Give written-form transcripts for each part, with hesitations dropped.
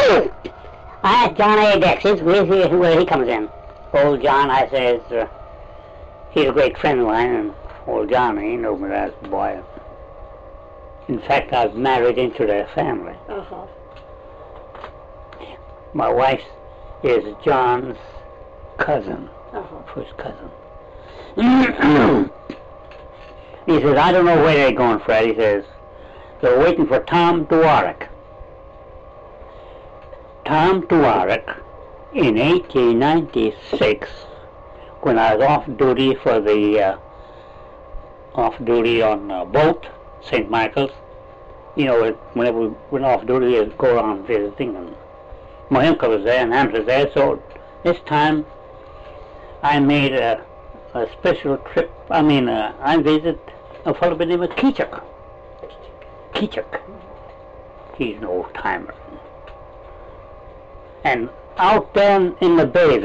I asked John A. Dexys where he comes in. Old John, I says, he's a great friend of mine, and old John, he knew me as a boy. In fact, I was married into their family. Uh-huh. My wife is John's cousin, Uh-huh. first cousin. He says, I don't know where they're going, Fred. He says, they're waiting for Tom Dworak. Tom Dworak, in 1896, when I was off duty for the off-duty on a boat, St. Michael's. You know, whenever we went off duty, we'd go around visiting, and my uncle was there and aunt was there, so this time I made a special trip. I visited a fellow by the name of Keechuk. Keechuk. He's an old-timer. And out there in the bay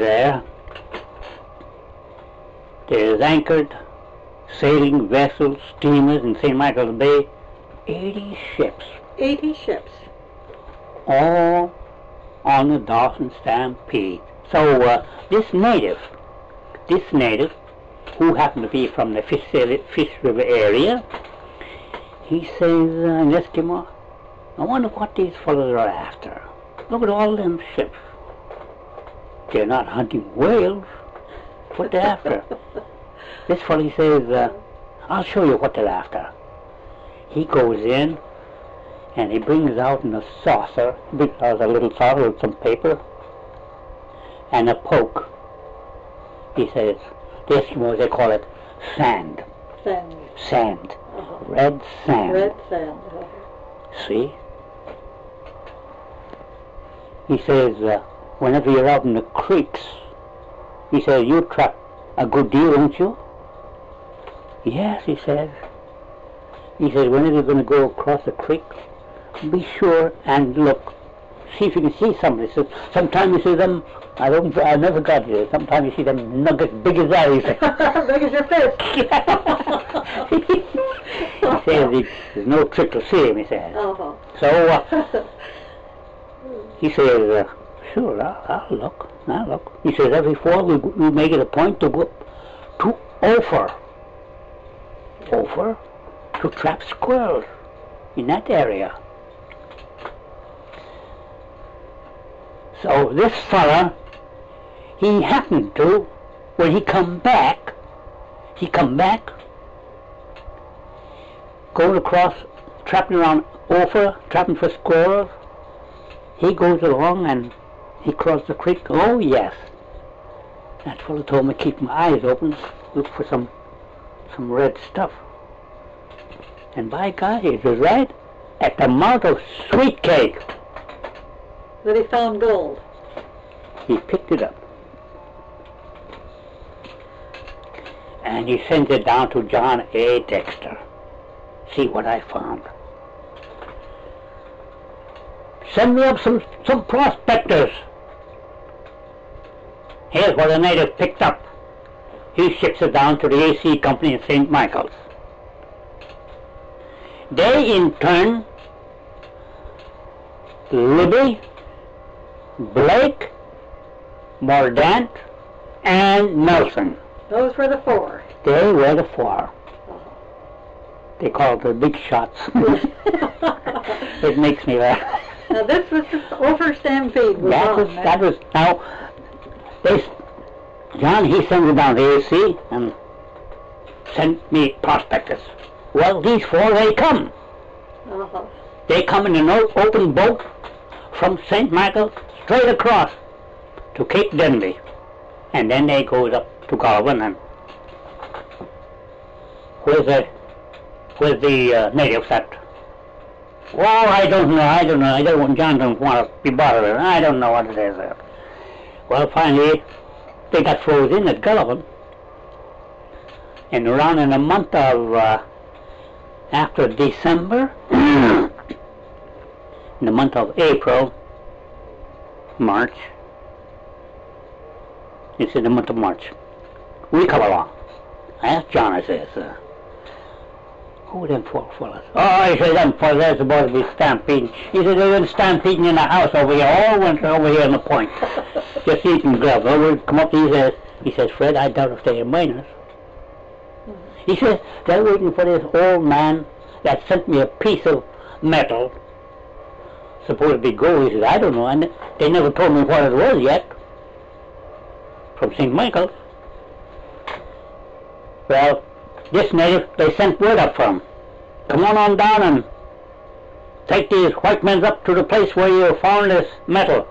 there's anchored sailing vessels, steamers in St. Michael's Bay, 80 ships. 80 ships. All on the Dawson Stampede. So this native, who happened to be from the Fish River area, he says, Eskimo, I wonder what these fellows are after. Look at all them ships. They're not hunting whales. What they're after. This fellow, he says, I'll show you what they're after. He goes in and he brings out in a saucer, brings out a little saucer with some paper and a poke. He says, the Eskimos, they call it sand. Sand. Sand. Uh-huh. Red sand. Red sand. Uh-huh. See? He says, whenever you're out in the creeks, he says, you trap a good deal, don't you? Yes, he says. He says, whenever you're going to go across the creek, be sure and look. See if you can see somebody. He says, sometimes you see them, I never got here. Sometimes you see them nuggets big as that, he says. Big as your fist. He says, there's no trick to see him, he says. Uh-huh. So, he says, sure, I'll look. He says, every fall we make it a point to go to Ophir to trap squirrels in that area. So this fella, he happened to, when he come back, going across, trapping around Ophir, trapping for squirrels. He goes along and he crossed the creek. Oh yes, that fellow told me to keep my eyes open, look for some red stuff. And by God, it was right at the mouth of Sweet Cake that he found gold. He picked it up and he sent it down to John A. Dexter. See what I found. Send me up some prospectors. Here's what a native picked up. He ships it down to the AC Company in St. Michael's. They in turn, Libby, Blake, Mordaunt, and Nelson. Those were the four. They were the four. They call it the big shots. It makes me laugh. Now this was the Ophir Stampede. John, he sends it down to AC and sent me prospectors. Well, these four, they come. Uh-huh. They come in an open boat from St. Michael straight across to Cape Denby. And then they goes up to Galvin and where's the natives at? Oh, I don't know. John don't want to be bothered with it. I don't know what it is there. Well, finally, they got frozen at Gullivan. And around in the month of, after December, in the month of April, March, it's in the month of March, we come along. I asked John, I says, Who are them four fellas? Oh, he said, them fellas, they're supposed to be stampeding. He said, they were stampeding in the house over here. All went over here on the point. Just eating grub. Well, we come up, he says, Fred, I doubt if they are miners. He says, they're waiting for this old man that sent me a piece of metal, supposed to be gold. He says, I don't know, and they never told me what it was yet, from St. Michael's. Well, this native, they sent word up from him. Come on down and take these white men up to the place where you found this metal.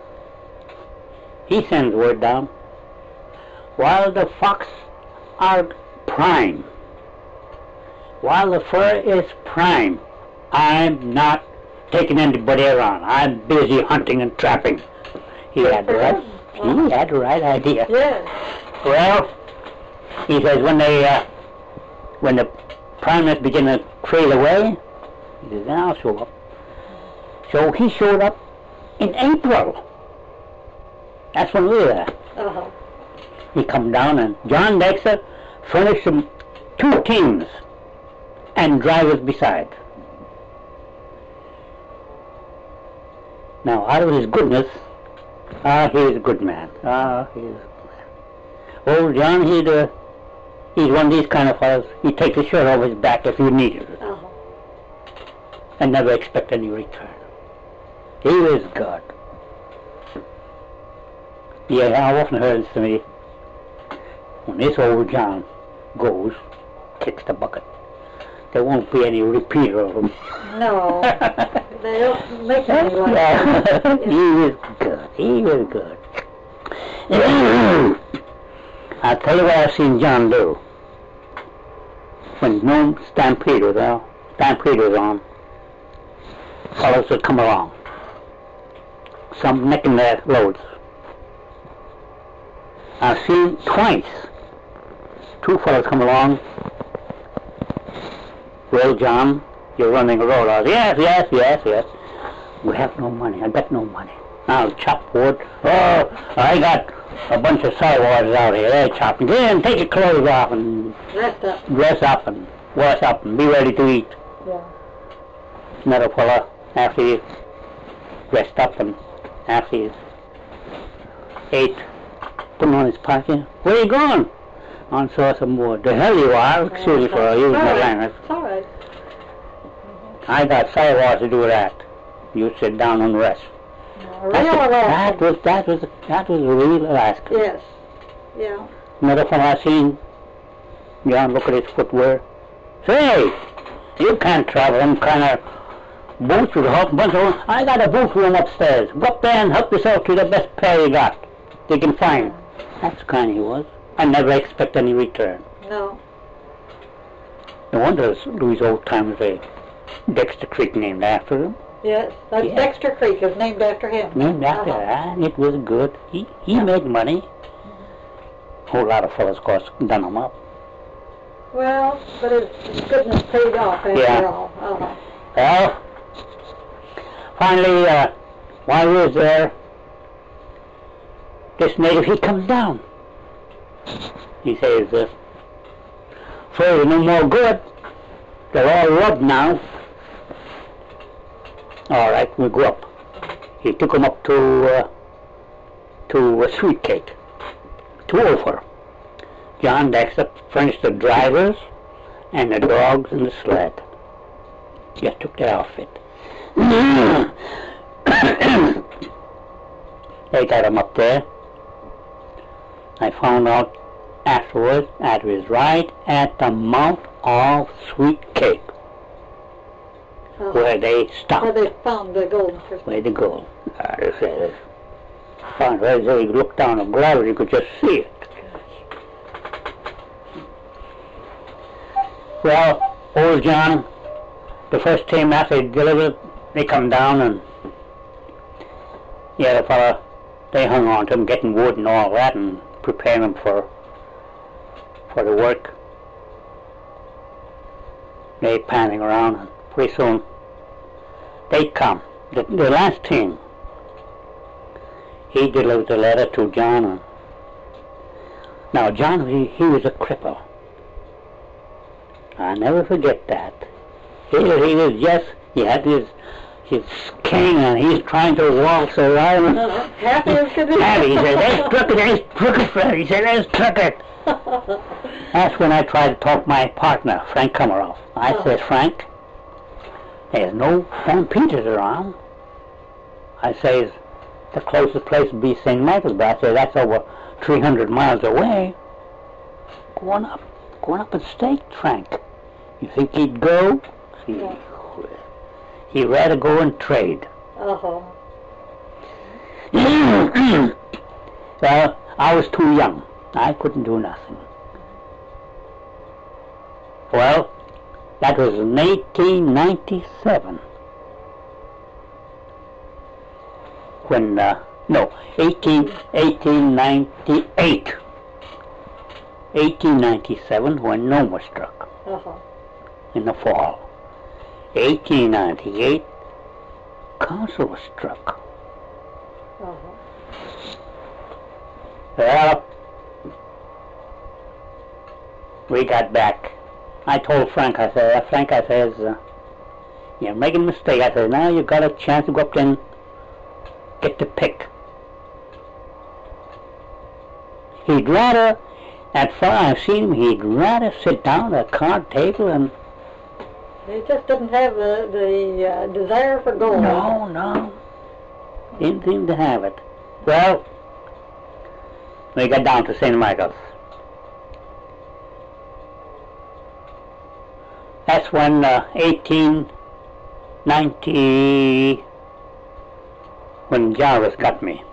He sends word down. While the fox are prime, while the fur is prime, I'm not taking anybody around. I'm busy hunting and trapping. He had the right idea. Yes. Well, he says when the primates begin to trail away, he says, then I'll show up. So he showed up in April. That's when we were there. Uh-huh. He come down and John Dexter furnished him 2 teams and drivers beside. Now, out of his goodness, he's a good man. He's a good man. Old John, he's one of these kind of fellows. He'd take the shirt off his back if you needed it. Uh-huh. And never expect any return. He was good. Yeah, I've often heard this to me. When this old John goes, kicks the bucket, there won't be any repeater of him. No. They don't make any like Yeah. that. He was good. He was good. I'll tell you what I've seen John do. When no stampede was on, fellows would come along. Some necking their loads. I've seen twice 2 fellows come along. Well, John, you're running a road. I said, yes. We have no money. I got no money. I'll chop wood. Oh, I got a bunch of sidewalkers out here. They're chopping. Get in, take your clothes off and dress up and wash up and be ready to eat. Yeah. Another fella, after he dressed up and after he ate, put him on his pocket. Where are you going? On saw some wood. The hell you are. Excuse me for using my language. It's all right. I got sidewalks to do that. You sit down and rest. Real Alaska. That was real Alaska. Yes. Yeah. Another fellow I seen, John, look at his footwear. Say, you can't travel them kind of boots with a whole bunch of them. I got a boot room upstairs. Go up there and help yourself to the best pair you got. They can find. That's the kind he was. I never expect any return. No. No wonder Louis old timers say Dexter Creek named after him. Yes. That's Yeah. Dexter Creek is named after him. Named after that. It was good. He made money. Whole lot of fellas, of course, done him up. Well, but his goodness paid off after all. Uh-huh. Well, finally, while we was there, this native, he comes down. He says, fur is no more good. They're all rubbed now. All right, we go up. He took him up to Sweet Cake, to Ophir. John Dexter furnished the drivers and the dogs and the sled. Just took their outfit. They got him up there. I found out afterwards that was right at the mouth of Sweet Cake, where they stopped. Where they found the golden crystal. Where to go? They said, found right there. You looked down the gravel, you could just see it. Well, old John, the first team after they delivered, they come down and the other fella, they hung on to him, getting wood and all that, and preparing him for the work. They panning around, and pretty soon they come. The last team, he delivered the letter to John. And now John, he was a cripple. I'll never forget that. He was just, he had his cane and he's trying to waltz around. Happy as could be. Happy. He said, there's Crooked Fred. He said, there's Crooked. That's when I tried to talk my partner, Frank Komaroff. I said, Frank, there's no stampeders around. I says, the closest place would be St. Michael's, but I said, that's over 300 miles away. Going up in stake, Frank. You think he'd go? He'd rather go and trade. Uh-huh. Well, I was too young. I couldn't do nothing. Well, that was in 1897. When, 1898. 1897 when Noma struck. Uh-huh. In the fall. 1898, Council was struck. Uh-huh. Well, we got back. I told Frank, I said, you're making a mistake. I said, now you got a chance to go up there and get the pick. He'd rather, at far I've seen him, he'd rather sit down at a card table and... He just didn't have the desire for gold. No. Didn't seem to have it. Well, we got down to St. Michael's. That's when 1890, when Jarvis got me.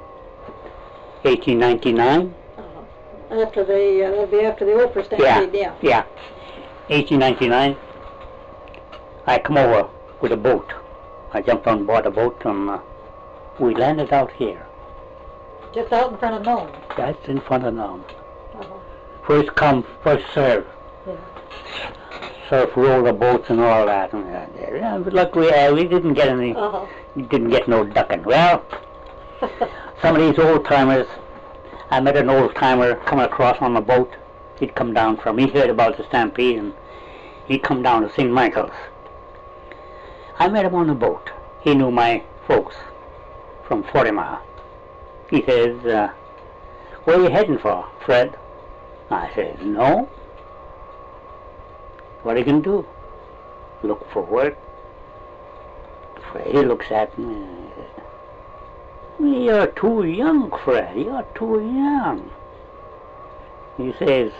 1899. After that'd be after the Oprah stampede, Yeah. 1899. I come over with a boat. I jumped on board a boat and we landed out here. Just out in front of Nome. That's in front of Nome. Uh-huh. First come, first serve. Yeah. Surf roll the boats and all that. But look, we didn't get any. We didn't get no ducking. Well, some of these old timers. I met an old timer coming across on the boat. He'd come down from. He heard about the stampede and he'd come down to St. Michael's. I met him on the boat. He knew my folks from 40 Mile. He says, where are you heading for, Fred? I says, no. What are you going to do? Look for work. Fred, he looks at me and he says, you're too young, Fred. You're too young. He says,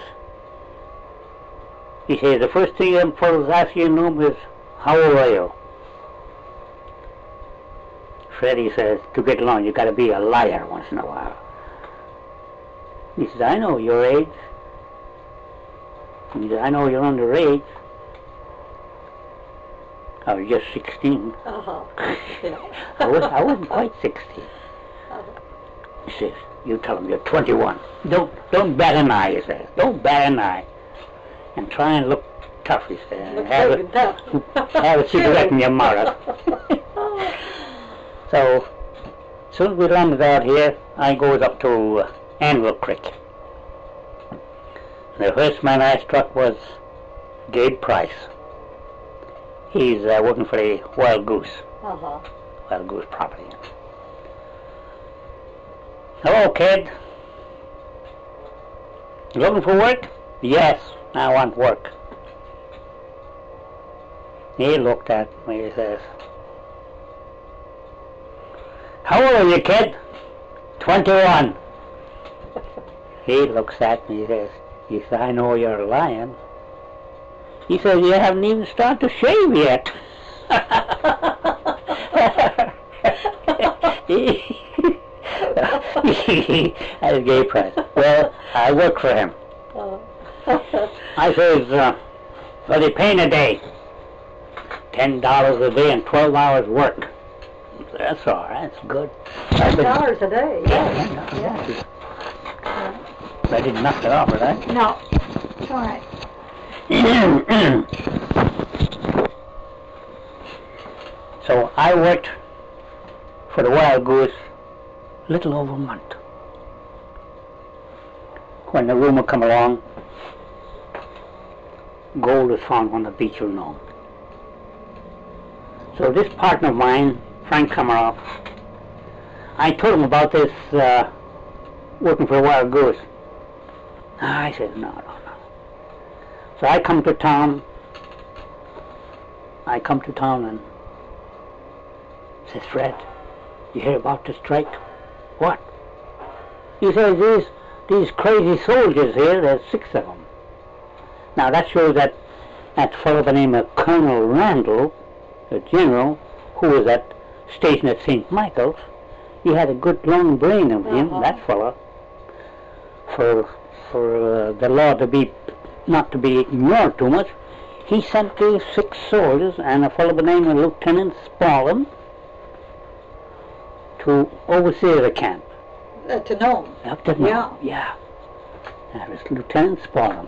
the first thing them fellows ask you is, how old are you? Freddie says, to get along, you got to be a liar once in a while. He says, I know your age. He says, I know you're underage. I was just 16. Uh-huh. I wasn't quite 16. He says, you tell him you're 21. Don't bat an eye, he says. Don't bat an eye. And try and look tough, he says. Have a cigarette in your mouth. So, as soon as we landed out here, I goes up to Anvil Creek. The first man I struck was Gabe Price. He's working for the Wild Goose. Uh-huh. Wild Goose property. Hello, kid. You looking for work? Yes, I want work. He looked at me, he says, how old are you, kid? 21. He looks at me, he says, I know you're lying. He says, you haven't even started to shave yet. That's Gay Price. Well, I work for him. I says, what are they paying a day? $10 a day and 12 hours work. That's all right, that's good. $10 a day, yes. Yeah. I didn't knock it off, right? No, it's all right. So I worked for the Wild Goose a little over a month. When the rumor come along gold is found on the beach of Nome. So this partner of mine, Frank Komaroff, I told him about this working for a wild goose. I said, no. So I come to town and says, Fred, you hear about the strike? What? He says, these crazy soldiers here, there's 6 of them. Now that shows that fellow by the name of Colonel Randall, the general, who was stationed at St. Michael's, he had a good long brain of him, that fellow, for the law not to be ignored too much. He sent these 6 soldiers and a fellow by the name of Lieutenant Spaulding to oversee the camp. To Nome. Up to Nome, yeah. That was Lieutenant Spaulding.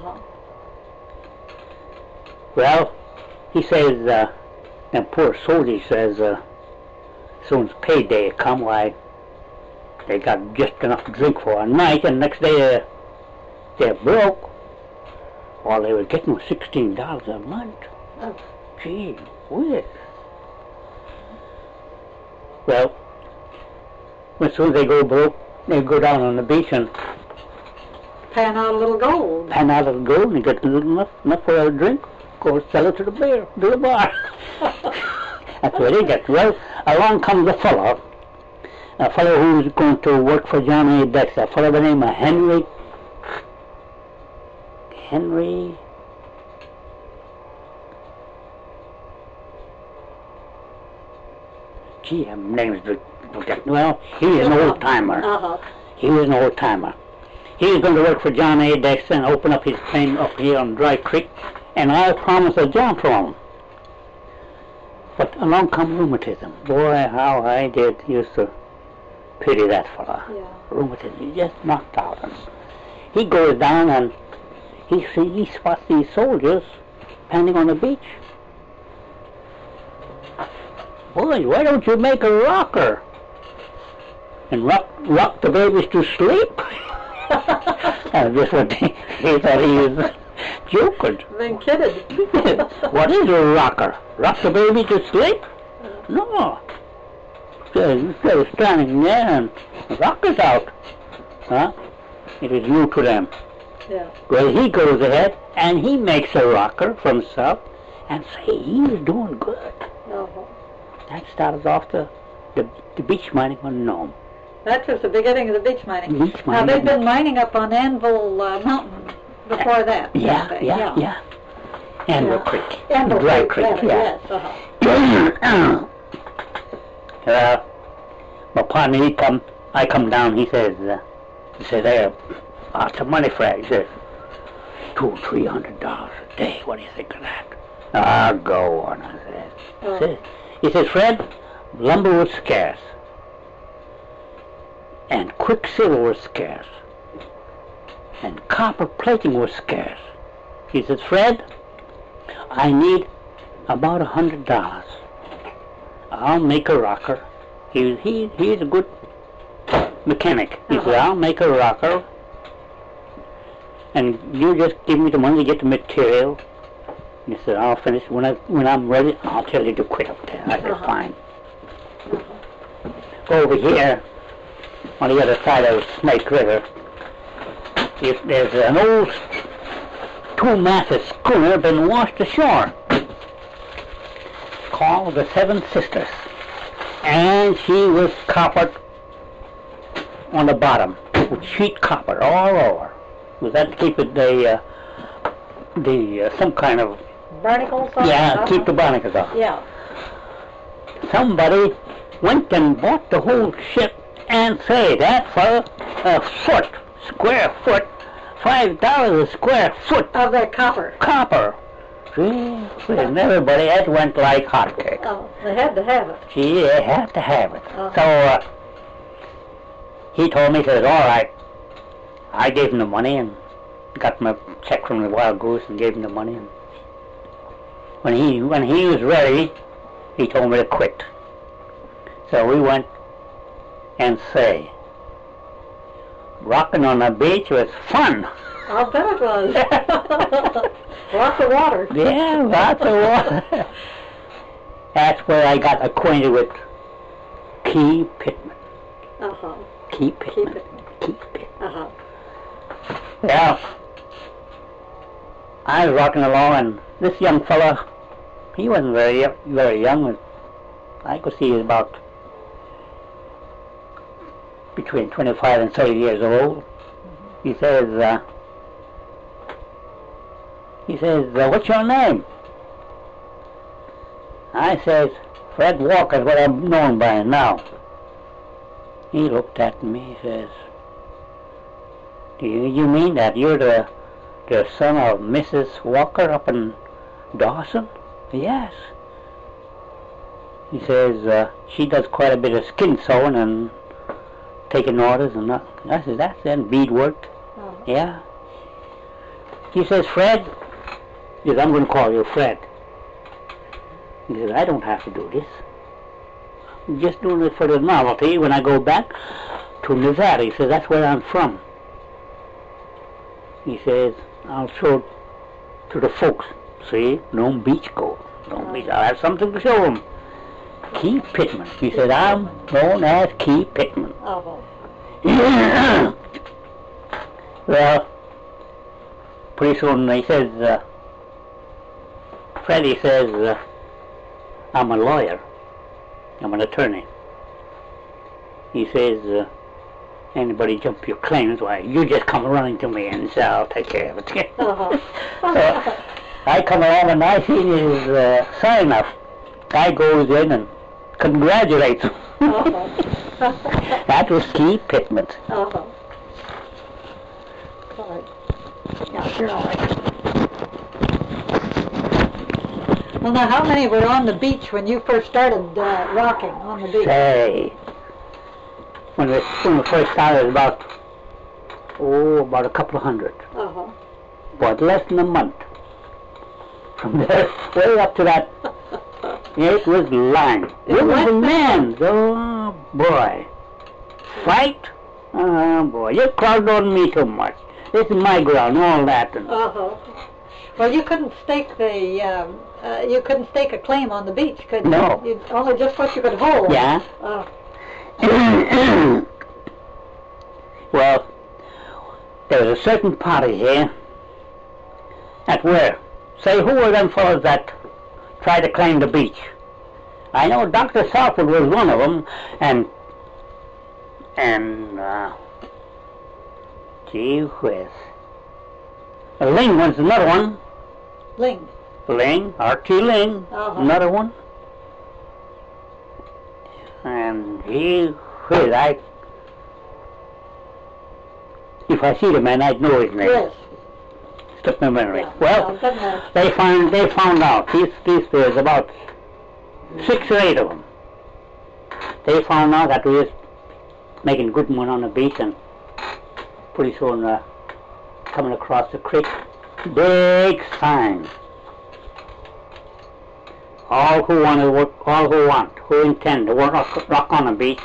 Well, he says, them poor soldiers says, as soon as payday come, why, they got just enough to drink for a night, and next day they're broke. All they were getting was $16 a month. Oh. Gee whiz. Well, as soon as they go broke, they go down on the beach and pan out a little gold. And get enough for a drink. Go sell it to the bar. That's what they get. Well, along comes a fellow who's going to work for John A. Dexter, a fellow by the name of Henry. Gee, my name's forgetting. Well, he was an old timer. He was an old timer. He was going to work for John A. Dexter and open up his claim up here on Dry Creek, and I promised a job for him. But along come rheumatism. Boy, how I used to pity that fella. Yeah. Rheumatism, he just knocked out. And he goes down and he spots these soldiers standing on the beach. Boy, why don't you make a rocker and rock the babies to sleep? And just what he thought he was joking. Been kidded. What is a rocker? Rock the baby to sleep? No. Instead of standing there and the rocker's out. Huh? It is new to them. Yeah. Well, he goes ahead and he makes a rocker for himself and say he was doing good. That started off the beach mining on Nome. That was the beginning of the beach mining. Now they've been mining up on Anvil Mountain before that. Yeah. Anvil Creek. Anvil Dry Creek, yes. My partner, I come down, he says, there, some money, Fred. He says, $200-300 a day. What do you think of that? Go on, I said. He says, Fred, lumber was scarce. And quicksilver was scarce. And copper plating was scarce. He says, Fred, I need about $100. I'll make a rocker. He's a good mechanic. He said, I'll make a rocker. And you just give me the money to get the material. He said, I'll finish. When I'm ready, I'll tell you to quit up there. I said, fine. Over here, on the other side of Snake River, there's an old 2-masted schooner been washed ashore called the Seven Sisters, and she was coppered on the bottom with sheet copper all over. Was that to keep it some kind of barnacles off? Yeah, keep the barnacles off. Yeah. Somebody went and bought the whole ship and say that for square foot, $5 a square foot of that copper. See, and everybody else went like hotcakes. Oh, they had to have it. Gee, they had to have it. So he told me, he said, all right. I gave him the money and got my check from the Wild Goose and gave him the money. And when he was ready, he told me to quit. So we went and say, rocking on the beach was fun. I'll bet it was. Lots of water. Yeah, lots of water. That's where I got acquainted with Key Pittman. Uh-huh. Key Pittman. Key Pittman. Uh-huh. Yeah. I was walking along, and this young fella, he wasn't very young. I could see he was about between 25 and 30 years old. He says, what's your name? I says, Fred Walker is what I'm known by now. He looked at me, he says, do you mean that you're the son of Mrs. Walker up in Dawson? Yes. He says, she does quite a bit of skin sewing and taking orders and that. I said, that's then beadwork. Oh. Yeah. He says, Fred, he says, I'm going to call you Fred. He says, I don't have to do this. I'm just doing it for the novelty when I go back to Nevada. He says, that's where I'm from. He says, I'll show it to the folks. See, Nome Beach go. Nome Beach, I'll have something to show them. Key Pittman. He said, I'm known as Key Pittman. Oh. Well, pretty soon he says, Freddie says, I'm a lawyer. I'm an attorney. He says, anybody jump your claims, why, you just come running to me and say, I'll take care of it. Uh-huh. So I come along and I see his sign up. Guy goes in and congratulates him. Uh-huh. That was Key Pittman. Uh-huh. Right. Yeah, you're all right. Well, now, how many were on the beach when you first started rocking on the beach? Say, when we first started, about a couple of hundred. Uh-huh. But less than a month. From there, way up to that, it was line. Women and men, oh boy. Fight? Oh boy, you crowd on me too much. This is my ground, all that. And Uh-huh. Well, you couldn't stake a claim on the beach, could you? No. Only just what you could hold. Yeah. Well, there was a certain party here. At where? Say, who were them fellows that tried to claim the beach? I know Dr. Salford was one of them, and gee whiz. Ling was another one. Ling, R.T. Ling, Uh-huh. another one. And gee whiz, if I see the man, I'd know his name. Yes. Took my memory. Yeah. Well, doesn't matter. they found out. There's about 6 or 8 of them. They found out that we was making good money on the beach, and pretty soon coming across the creek, big sign. All who want to work, who intend to work rock on the beach,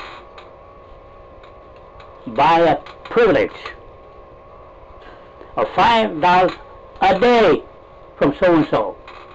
buy a privilege of $5 a day from so and so.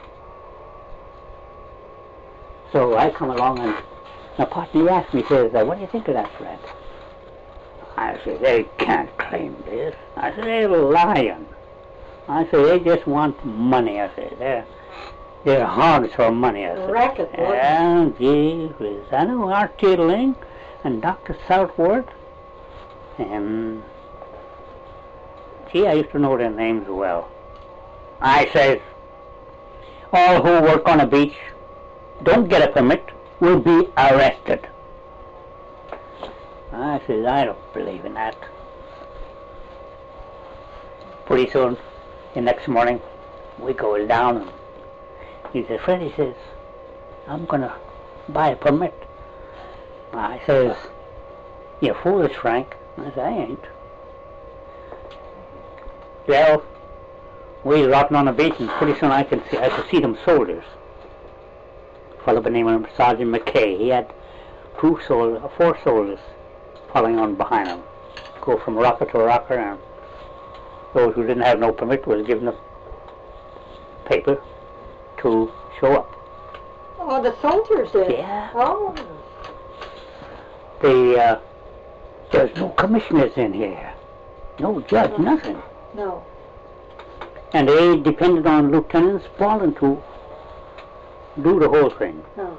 So I come along, and my partner asked me, says, what do you think of that, Fred? I said, they can't claim this. I said, they're lying. I said, they just want money. I said, they're hogs for money. I said, Racket, boy. and gee whiz, I know R.T. Ling and Dr. Southworth, and gee, I used to know their names well. I says, all who work on a beach, don't get a permit, will be arrested. I says, I don't believe in that. Pretty soon, the next morning, we go down, and he says, Fred, he says, I'm going to buy a permit. I says, you're foolish, Frank. I said, I ain't. Well, we was rotting on the beach, and pretty soon I could see them soldiers. A fellow by the name of Sergeant McKay. He had 4 soldiers following on behind him. Go from rocker to rocker, and those who didn't have no permit was given paper to show up. Oh, the soldiers did? Yeah. Oh. There's no commissioners in here. No judge, nothing. No. And they depended on Lieutenant Spaulding to do the whole thing. Oh.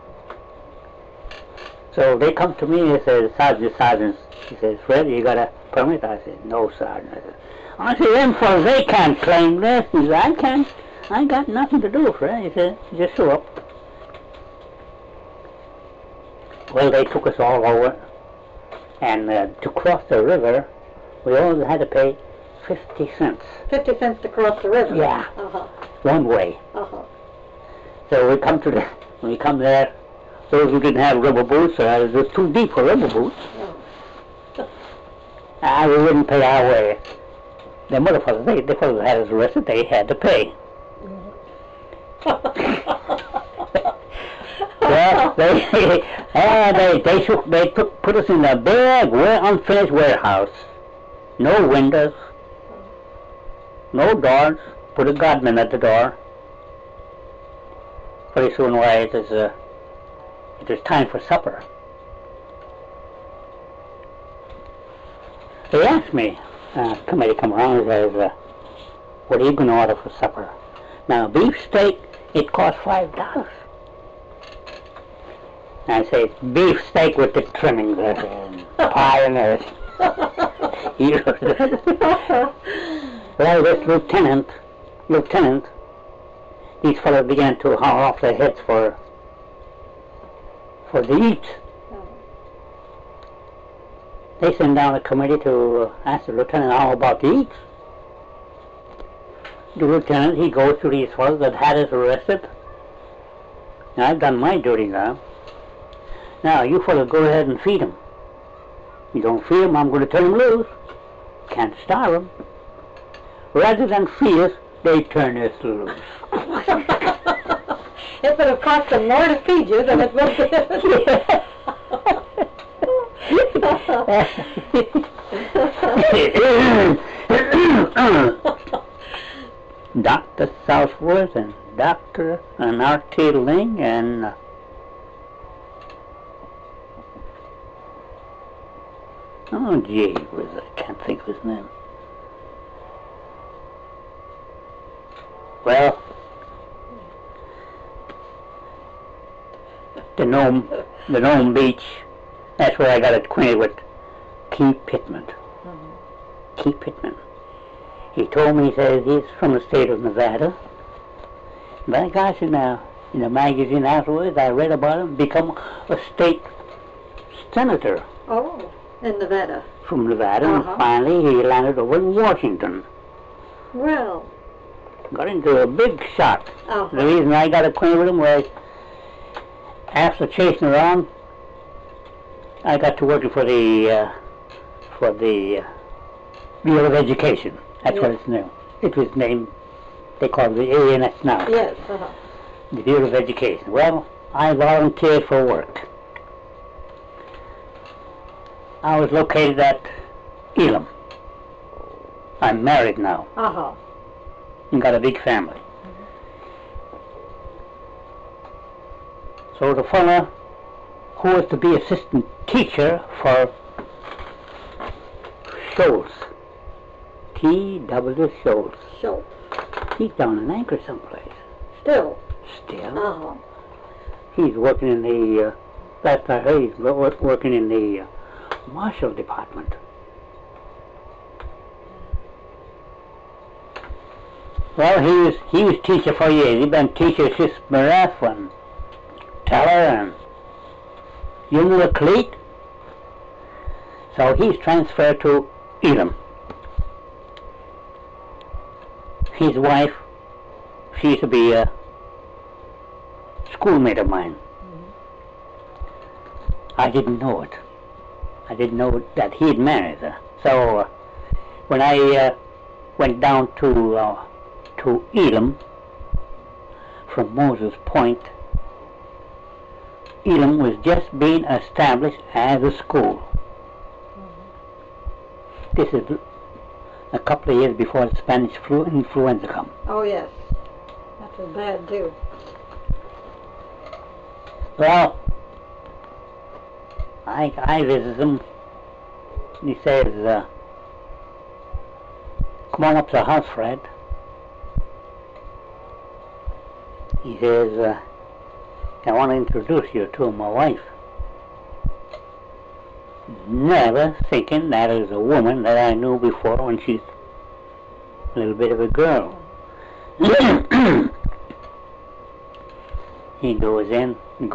So they come to me and say, Sergeant, he says, Fred, you got a permit? I said, no, Sergeant. I said, them fellas, they can't claim this. He said, I can't. I got nothing to do, Fred. He said, just show up. Well, they took us all over, and to cross the river, we all had to pay 50 cents. 50 cents to cross the river? Yeah. Uh-huh. One way. Uh-huh. So when we come there, those who didn't have rubber boots, it was too deep for rubber boots. Oh. We wouldn't pay our way. The motherfuckers, they fellas had us arrested, they had to pay. Yeah, they put us in a big, unfinished warehouse. No windows, no doors. Put a guardman at the door. Pretty soon, it was time for supper. They asked me, somebody come around and says, what are you going to order for supper? Now, beef steak, it cost $5. I say, beef steak with the trimmings and pie and everything. Well, this lieutenant, these fellows began to haul off their heads for the eat. They sent down a committee to ask the lieutenant how about the eats. The lieutenant, he goes to these fellows that had us arrested. Now, I've done my duty now. Now, you fellas go ahead and feed them. You don't feed them, I'm going to turn them loose. Can't starve them. Rather than feed us, they turn us loose. It would have cost them more to feed you than it would Dr. Southworth and Dr. and R.T. Ling and oh gee, I can't think of his name. Well, the Nome Beach, that's where I got acquainted with Keith Pittman. Mm-hmm. Keith Pittman. He told me, he says, he's from the state of Nevada. But gosh, in the magazine afterwards, I read about him become a state senator. Oh, in Nevada. From Nevada, and finally he landed over in Washington. Well. Got into a big shot. The reason I got acquainted with him was after chasing around, I got to working for the Bureau of Education. That's what it's named. It was named, they call it the ANS now. Yes, The Bureau of Education. Well, I volunteered for work. I was located at Elam. I'm married now. And got a big family. So the fellow who was to be assistant teacher for Schultz, T.W. Schultz. He's down in Anchor someplace. Still. He's working in the, last I heard, he's working in the Marshal Department. Well, he was teacher for years. He'd been teacher since Marath and Teller and Junior Cleat. So he's transferred to Elam. His wife, she used to be a schoolmate of mine. I didn't know it. I didn't know that he had married her. So when I went down to Elam from Moses Point, Elam was just being established as a school. This is a couple of years before the Spanish influenza come. Oh yes, that's Too bad, too. Well, I visit him. He says, come on up to the house, Fred. He says, I want to introduce you to my wife. Never thinking that is a woman that I knew before when she's a little bit of a girl. He goes in, and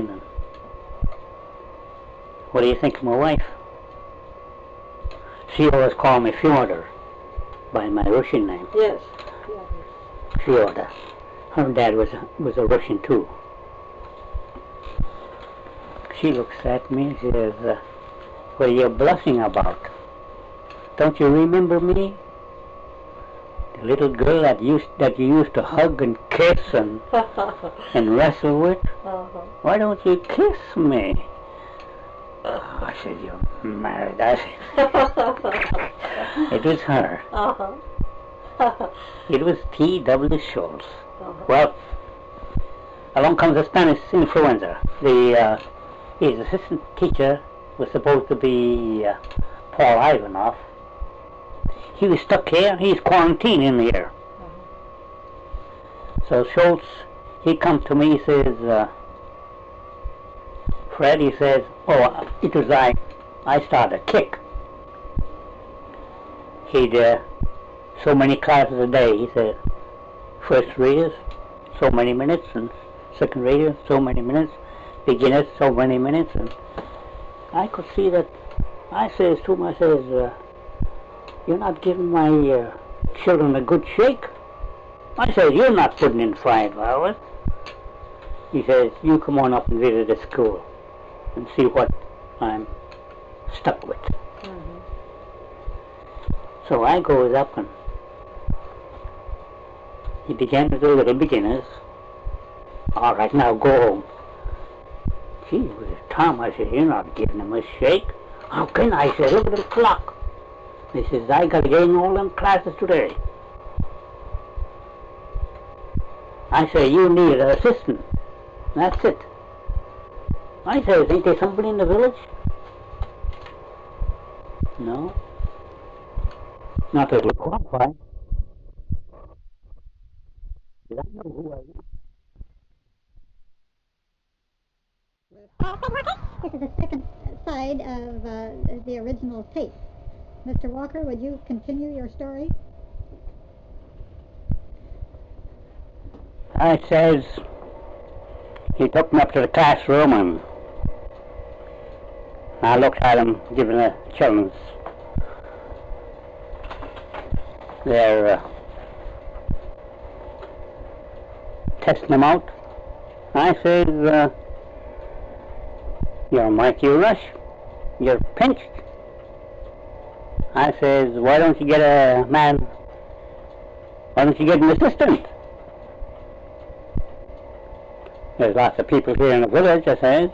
what do you think of my wife? She always called me Fyodor by my Russian name. Yes. Fyodor. Her dad was a Russian too. She looks at me and says, what are you blushing about? Don't you remember me? The little girl that you used to hug and kiss and wrestle with? Why don't you kiss me? I said, you're married. I said, it was her. It was T.W. Schultz. Well, along comes the Spanish influenza. His assistant teacher was supposed to be Paul Ivanov. He was stuck here. He's quarantined in here. So Schultz, he comes to me. He says, Fred, he says, oh, it was I started a kick. He'd so many classes a day. He said, first readers, so many minutes, and second readers, so many minutes, beginners, so many minutes, and I could see that. I says to him, I says, you're not giving my children a good shake. I says, you're not putting in 5 hours. He says, you come on up and visit the school and see what I'm stuck with. So I goes up and he began with the little beginners. All right, now go home. Gee, with his Tom, I said, you're not giving him a shake. How can I? I said, look at the clock. He says, I got to get in all them classes today. I say, you need an assistant. That's it. I says, ain't there somebody in the village? No. Not that we qualify. Did I know who I am? This is the second side of the original tape. Mr. Walker, would you continue your story? I says, he took me up to the classroom and I looked at him giving the children their testing them out. I says, you're Mikey Rush. You're pinched. I says, why don't you get a man? Why don't you get an assistant? There's lots of people here in the village, I says.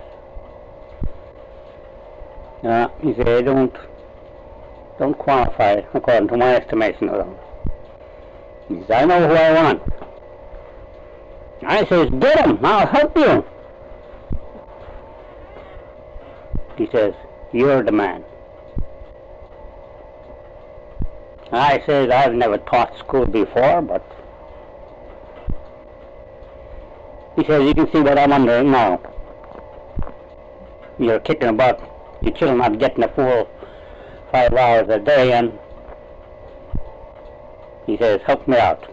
He said, they don't qualify according to my estimation of them. He says, I know who I want. I says, get him, I'll help you. He says, you're the man. I says, I've never taught school before, but he says, you can see what I'm under now. You're kicking about, your children not getting a full 5 hours a day, and he says, help me out.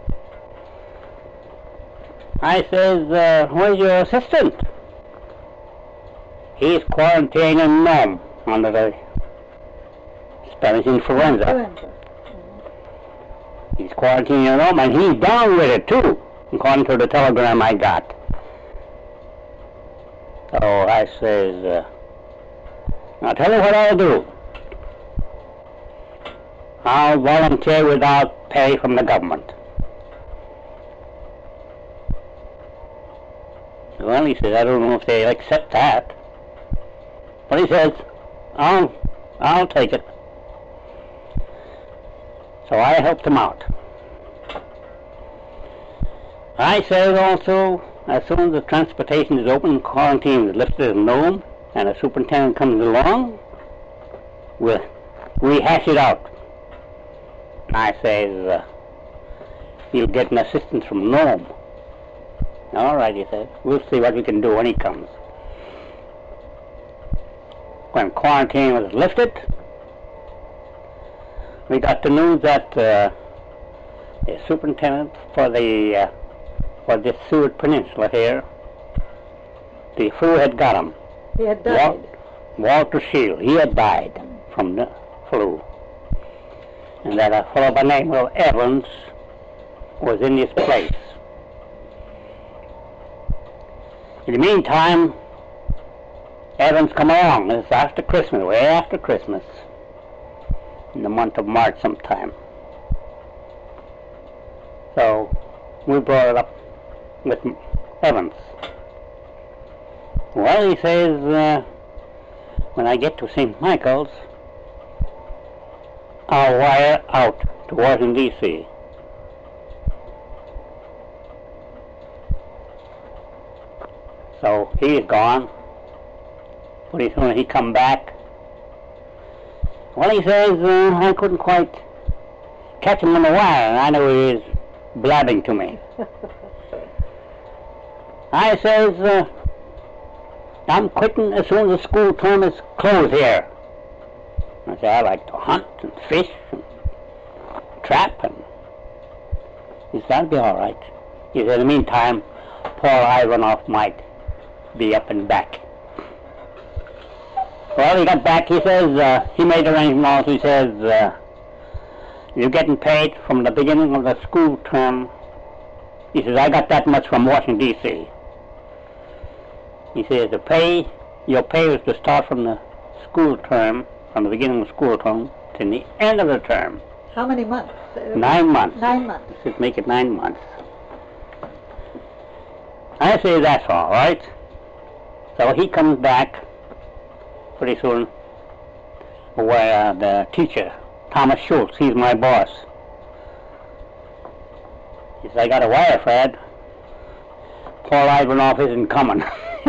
I says, where's your assistant? He's quarantining them under the Spanish influenza. He's quarantining them, and he's down with it too, according to the telegram I got. So I says, I'll tell you what I'll do. I'll volunteer without pay from the government. Well, he says, I don't know if they'll accept that. But he says, I'll take it. So I helped him out. I said also, as soon as the transportation is open, quarantine is lifted in Nome, and a superintendent comes along, we'll rehash it out. I says, you'll get an assistance from Nome. All right, he said, we'll see what we can do when he comes. When quarantine was lifted, we got the news that the superintendent for this Seward Peninsula here, the flu had got him. He had died. Walter Shield, he had died from the flu. And that a fellow by the name of Evans was in his place. In the meantime, Evans come along. This is after Christmas, way after Christmas, in the month of March sometime. So we brought it up with Evans. Well, he says, when I get to St. Michael's, I'll wire out to Washington, D.C. So he is gone. Pretty soon he come back. Well, he says, I couldn't quite catch him on the wire, and I know he is blabbing to me. I says, I'm quitting as soon as the school term is closed here. I said, I like to hunt and fish and trap, and he said, that'll be all right. He said, in the meantime, Paul Ivanov might be up and back. Well, he got back. He says, he made arrangements. He says, you're getting paid from the beginning of the school term. He says, I got that much from Washington, D.C. He says, your pay was to start from the school term, from the beginning of the school term to the end of the term. How many months? 9 months. 9 months. He says, make it 9 months. I say, that's all right. So he comes back pretty soon, where the teacher, Thomas Schultz, he's my boss. He says, I got a wire, Fred. Paul Ivanov isn't coming.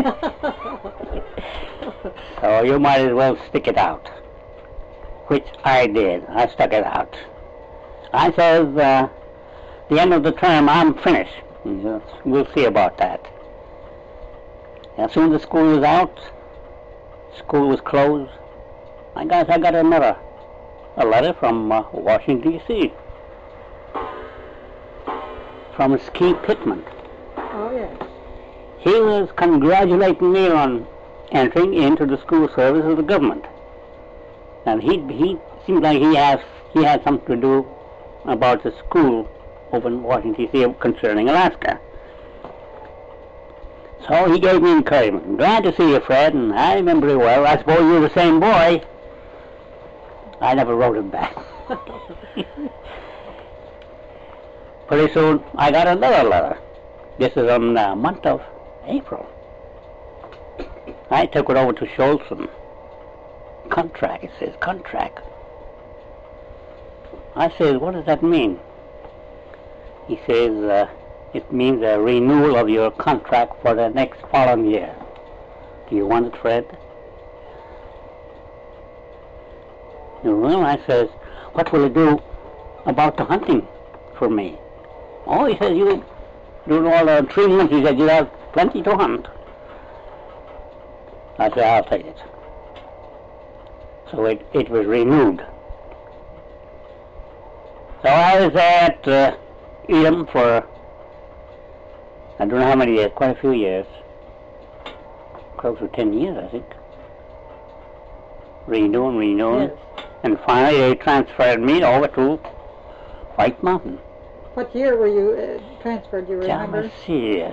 So you might as well stick it out. Which I did. I stuck it out. I says, the end of the term, I'm finished. We'll see about that. As soon as the school was out, school was closed, I got a letter from Washington, D.C. from Ski Pittman. Oh, yes. He was congratulating me on entering into the school service of the government. And he seemed like he had something to do about the school over in Washington, D.C. concerning Alaska. So he gave me encouragement. Glad to see you, Fred, and I remember you well. I suppose you're the same boy. I never wrote him back. Pretty soon, I got another letter. This is on the month of April. I took it over to Schultz and contract. It says contract. I said, what does that mean? He says, it means a renewal of your contract for the next following year. Do you want it, Fred? Well, I says, what will it do about the hunting for me? Oh, he says, you do all the 3 months, he said, you have plenty to hunt. I said, I'll take it. So it was renewed. So I was at Edom for, I don't know how many years, quite a few years. Close to 10 years, I think. Renewing. Yes. And finally they transferred me over to White Mountain. What year were you transferred, do you remember? Let's see.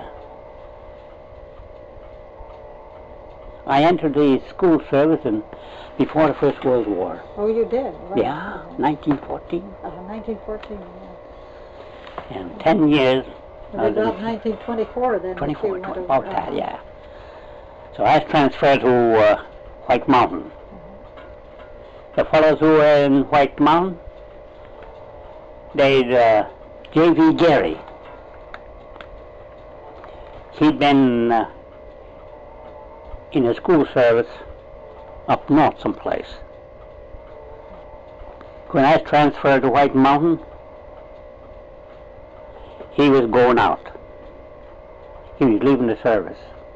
I entered the school service before the First World War. Oh, you did? Right. Yeah, 1914. 1914, yeah. And 10 years. It was about 1924 then. 24, about that, yeah. So I was transferred to White Mountain. The fellows who were in White Mountain, they'd J.V. Gary. He'd been in a school service up north someplace. When I transferred to White Mountain, he was going out. He was leaving the service.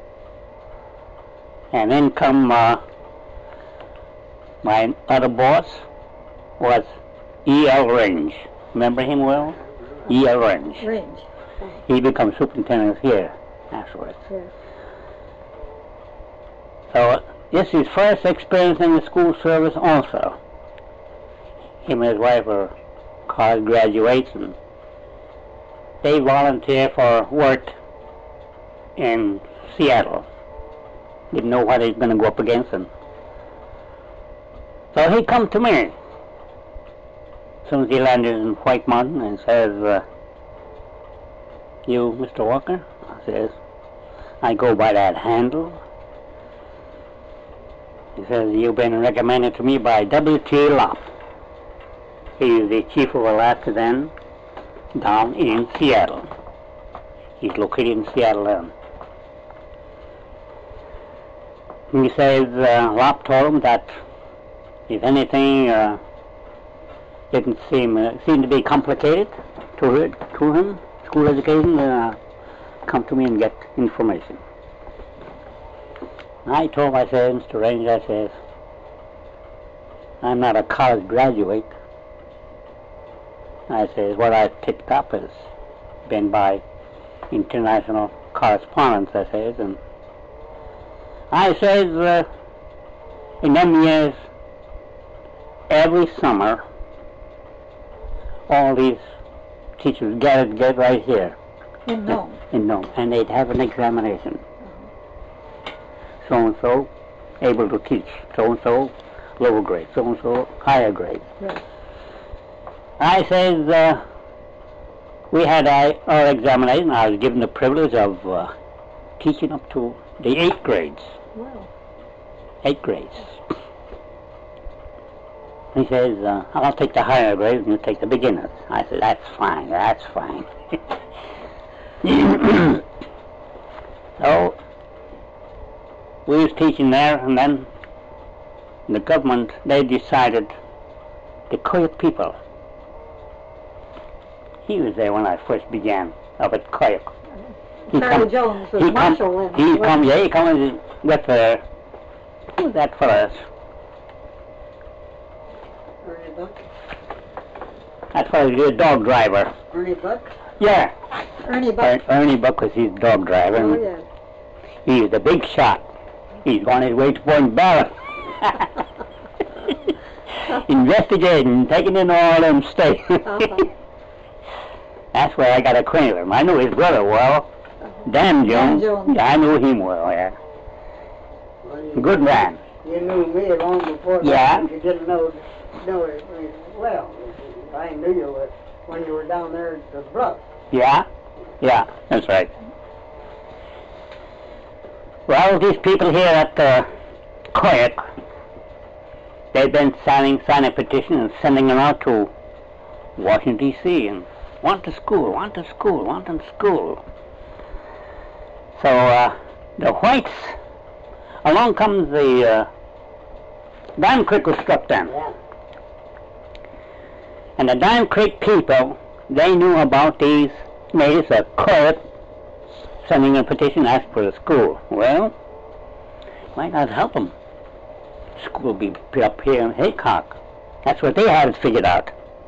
And then come my other boss was E.L. Range. Remember him well? E.L. Range. Range. He became superintendent here afterwards. Yes. So this is his first experience in the school service also. Him and his wife were college graduates, and they volunteered for work in Seattle. Didn't know what he was going to go up against, and so he come to me as soon as he landed in White Mountain and says, "You, Mr. Walker?" I says, "I go by that handle." He says, "You've been recommended to me by W.T. Lopp. He is the chief of Alaska then, down in Seattle. He's located in Seattle then." He says Lopp told him that if anything didn't seem to be complicated to him, school education, come to me and get information. I told him, I said, "Mr. Range," I says, "I'm not a college graduate." I says, "What I picked up has been by international correspondence," I says, and I says, in them years, every summer, all these teachers gathered together right here. In Nome. In Nome, and they'd have an examination. So-and-so able to teach, so-and-so lower grade, so-and-so higher grade. Yes. I says, we had our examination. I was given the privilege of teaching up to the 8th grades. Well. 8 grades. He says, I'll take the higher grades and you take the beginners. I said, that's fine, that's fine. So, we was teaching there, and then the government, they decided the Koyuk people. He was there when I first began up at Koyuk. Charlie Jones was marshal then. He come with who's that fella? Ernie Buck? That fella's a dog driver. Ernie Buck? Yeah. Ernie Buck. Ernie Buck was his dog driver. Oh, yeah. He was a big shot. He's on his way to Point Barrow. Investigating, taking in all them states. That's where I got acquainted with him. I knew his brother well. Dan Jones. Yeah, I knew him well, yeah. Well, Good man. You knew me long before Yeah. that. You didn't know it well. I knew you when you were down there at the Bluff. Yeah? Yeah, that's right. Well, these people here at Koyuk, they've been signing a petition and sending them out to Washington, D.C. and want to school. So the whites, along comes the Dime Creek was struck down. Yeah. And the Dime Creek people, they knew about these natives of Koyuk sending a petition asked for a school. Well, might not help them. School will be up here in Haycock. That's what they had figured out.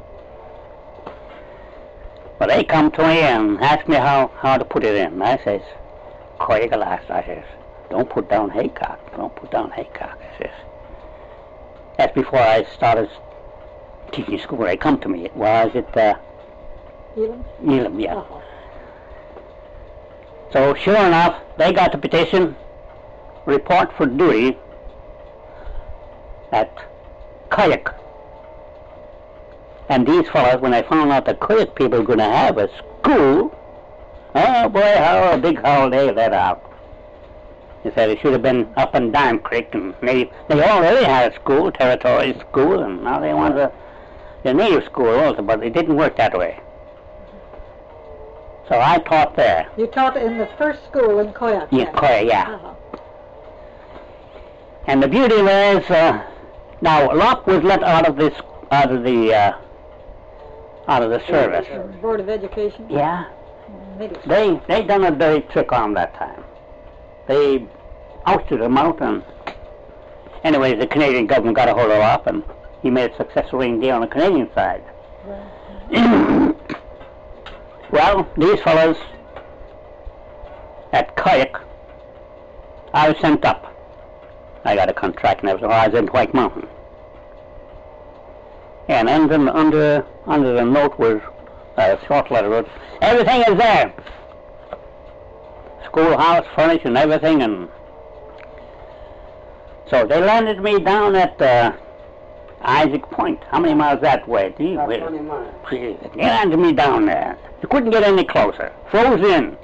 Well, they come to me and ask me how to put it in. I says, Koyuk last, I says, don't put down Haycock. I says. That's before I started teaching school. They come to me. Was it Elam? Elam, yeah. Uh-huh. So sure enough, they got the petition, report for duty at Koyuk. And these fellows, when they found out the Koyuk people were going to have a school, oh boy, how a big howl they let out. They said it should have been up in Dime Creek, and they already had a school, territory school, and now they wanted the native school also, but it didn't work that way. So I taught there. You taught in the first school in Koyak? Yeah, Koyak, yeah. Uh-huh. And the beauty was, now Locke was let out of the service. Board of Education? Yeah. Maybe. They done a dirty trick on him that time. They ousted him out, and anyway, the Canadian government got a hold of Locke, and he made a successful deal on the Canadian side. Well, these fellows at Koyak, I was sent up. I got a contract and everything. I was in White Mountain. And under the note was a short letter wrote, everything is there. Schoolhouse, furnished and everything, and so they landed me down at Isaac Point. How many miles that way? About 20 miles. They landed me down there. You couldn't get any closer. Froze in.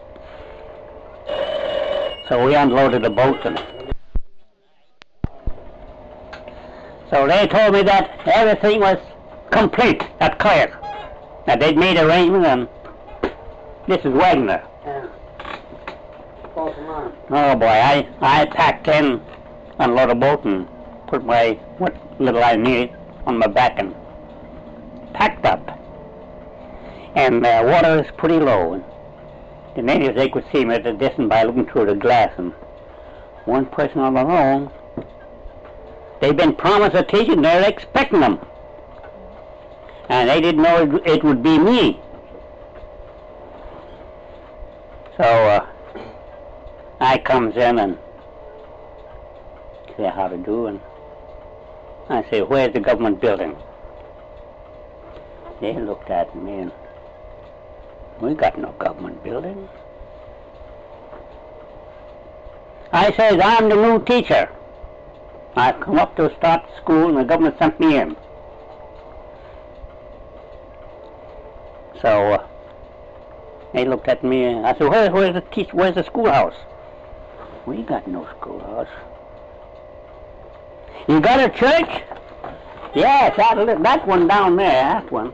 So we unloaded the boat, and so they told me that everything was complete at Koyak. That they'd made arrangements, and this is Wagner. Yeah. False alarm. Oh boy, I packed in, unloaded the boat, and put what little I needed on my back and packed up. And the water is pretty low. And the natives, they could see me at a distance by looking through the glass, and one person on the row, they'd been promised a teacher, and they're expecting them. And they didn't know it would be me. So I comes in and say how to do, and I say, where's the government building? They looked at me, and we got no government building. I says, I'm the new teacher. I've come up to start school, and the government sent me in. So they looked at me, and I said, where's the schoolhouse? We got no schoolhouse. You got a church? Yes, that one down there, that one.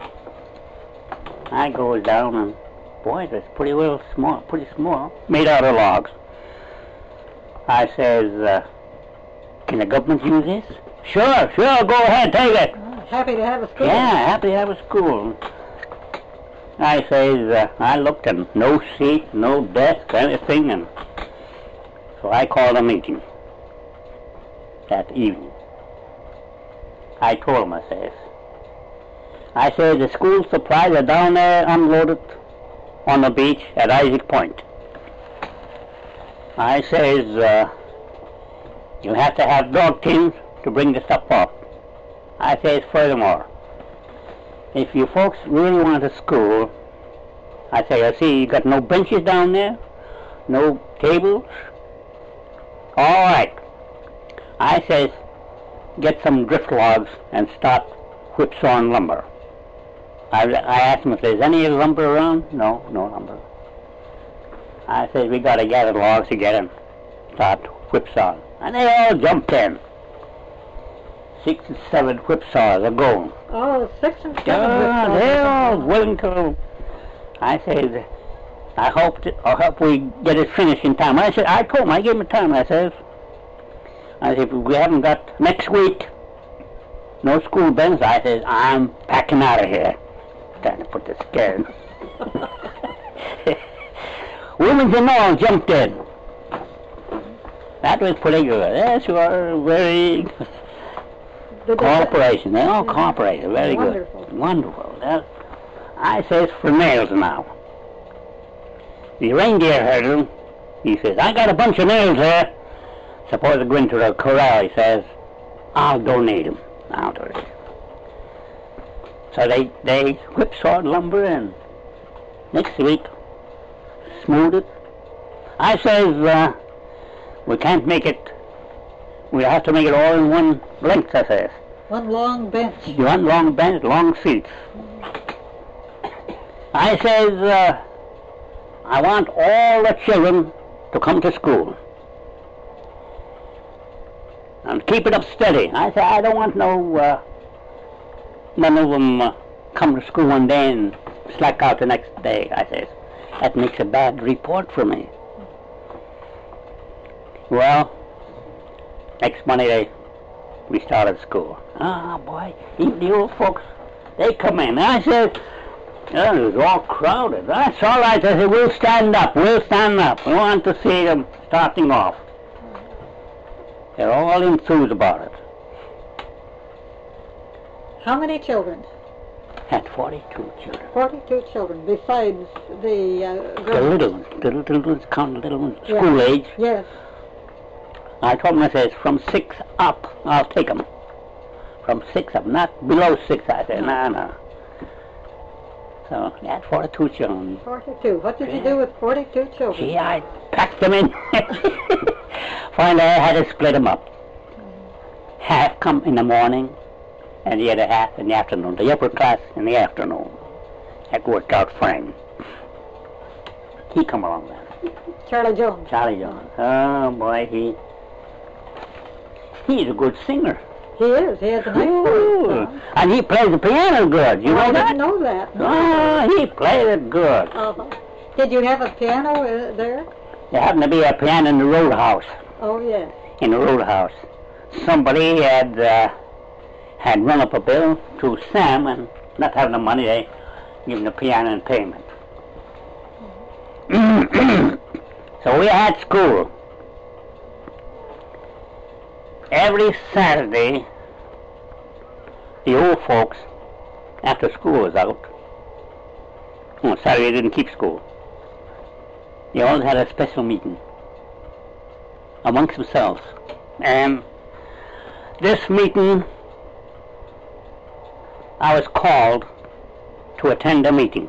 I goes down, and boy, it's pretty small, made out of logs. I says, can the government use this? Sure, go ahead, take it. Happy to have a school. Yeah, happy to have a school. I says, I looked, and no seat, no desk, anything, and so I called a meeting that evening. I told him, I said, the school supplies are down there unloaded on the beach at Isaac Point. I says, you have to have dog teams to bring the stuff up. I says, furthermore, if you folks really want a school, I say, I see you got no benches down there, no tables. All right. I says, get some drift logs and start whipsawing lumber. I asked him if there's any lumber around. No lumber. I said, we got to gather logs together and start whipsawing. And they all jumped in. 6 and 7 whipsaws are going. Oh, 6 and 7 they're all willing to. I said, I hope we get it finished in time. I told him, I gave him time. I said, if we haven't got next week, no school bells, I said, I'm packing out of here. Trying to put the scare in. Women and all jumped in. That was pretty good. Yes, you are very cooperation. They all cooperated. Very Wonderful. Good. Wonderful. I says for nails now. The reindeer herder, he says, I got a bunch of nails there. Suppose I go into the corral, he says, I'll donate them. I'll do it. So they whipsawed lumber, and next week smoothed it. I says, we can't make it. We have to make it all in one length, I says. One long bench. One long bench, long seats. I says, I want all the children to come to school. And keep it up steady. I said, I don't want none of them come to school one day and slack out the next day. I says, that makes a bad report for me. Well, next Monday we started school. Ah, boy, even the old folks, they come in. I said, oh, it was all crowded. That's all right. I said, we'll stand up. We'll stand up. We want to see them starting off. They're all enthused about it. How many children? Had 42 children. 42 children, besides the The girls. little ones, the little ones, count the little ones, school age. Yes. I told them, I says, from 6 up, I'll take them. From 6 up, not below 6. I said, no. So, they had 42 children. 42. What did you do with 42 children? Gee, I packed them in. Finally, I had to split them up. Half come in the morning, and the other half in the afternoon. The upper class in the afternoon. That worked out fine. He come along then. Charlie Jones. Charlie Jones. Oh, boy, he's a good singer. He is. He has a nice Ooh, voice. and he plays the piano good. You I know that? didn't know that. Oh, he played it good. Did you have a piano there? There happened to be a piano in the roadhouse. Oh, yes. In the roadhouse. Somebody had run up a bill to Sam, and not having the money, they give him the piano in payment. So we had school. Every Saturday, the old folks, after school was out, Saturday they didn't keep school, they all had a special meeting amongst themselves. And this meeting, I was called to attend a meeting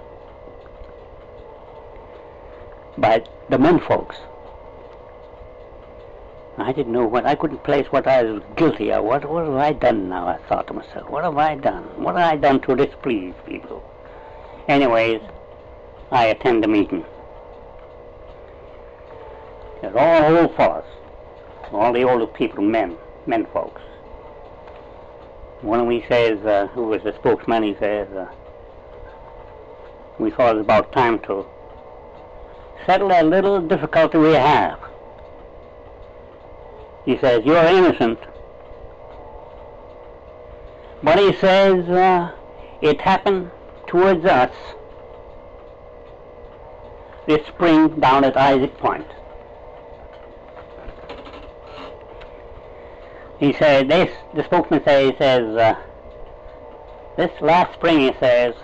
by the men folks. I didn't know what, I couldn't place what I was guilty of. What have I done now? I thought to myself, what have I done? What have I done to displease people? Anyways, I attend the meeting. There's all old fellas, all the older people, men folks. One of them, he says, who was the spokesman, he says, we thought it was about time to settle that little difficulty we have. He says, you're innocent. But he says, it happened towards us this spring down at Isaac Point. He said, the spokesman says, he says, this last spring, he says,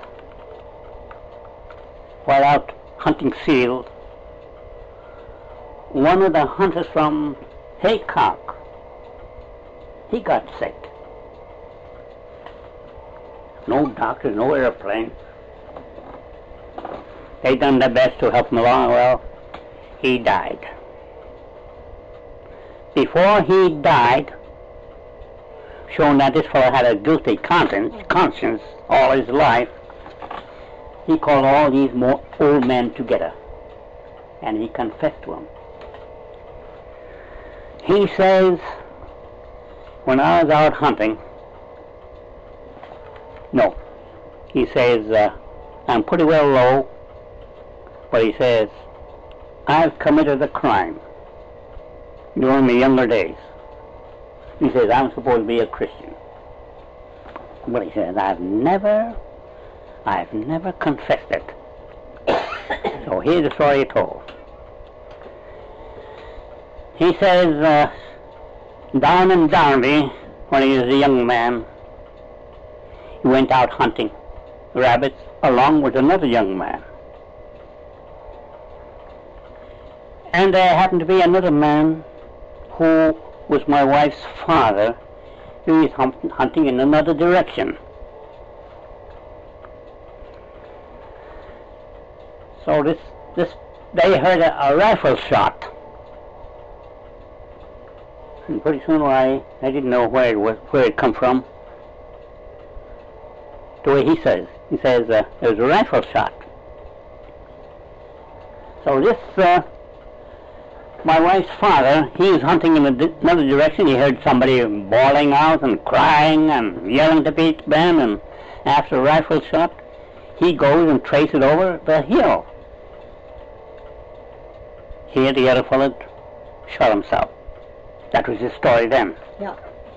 while out hunting seals, one of the hunters from Haycock, he got sick. No doctors, no airplane. They done their best to help him along. Well, he died. Before he died, showing that this fellow had a guilty conscience all his life, he called all these old men together, and he confessed to them. He says, when I was out hunting, no, he says, I'm pretty well low, but he says, I've committed a crime during my younger days. He says, I'm supposed to be a Christian. But he says, I've never confessed it. So here's the story he told. He says, down in Darby, when he was a young man, he went out hunting rabbits along with another young man. And there happened to be another man who was my wife's father, who was hunting in another direction. So they heard a rifle shot. And pretty soon I didn't know where it come from. The way he says there was a rifle shot. So this, my wife's father, he was hunting in another direction. He heard somebody bawling out and crying and yelling to beat Ben, and after a rifle shot, he goes and traces over the hill. Here the other fellow shot himself. That was his story then. Yeah.